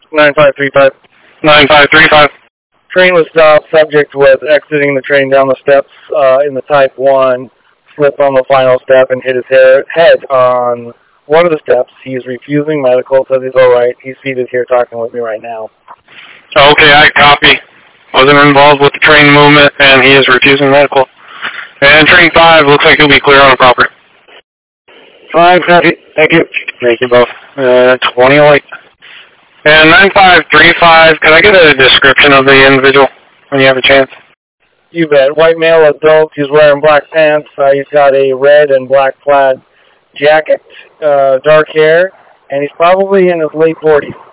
9535. 9535. Train was stopped. Subject was exiting the train down the steps in the Type 1, slipped on the final step and hit his head on one of the steps. He's refusing medical, says he's alright. He's seated here talking with me right now. Okay, I copy. Wasn't involved with the train movement, and he is refusing medical. And train 5 looks like he'll be clear on the property. 5, copy. Thank you. Thank you both. 2008. And 9535, can I get a description of the individual when you have a chance? You bet. White male adult. He's wearing black pants. He's got a red and black plaid jacket, dark hair, and he's probably in his late 40s.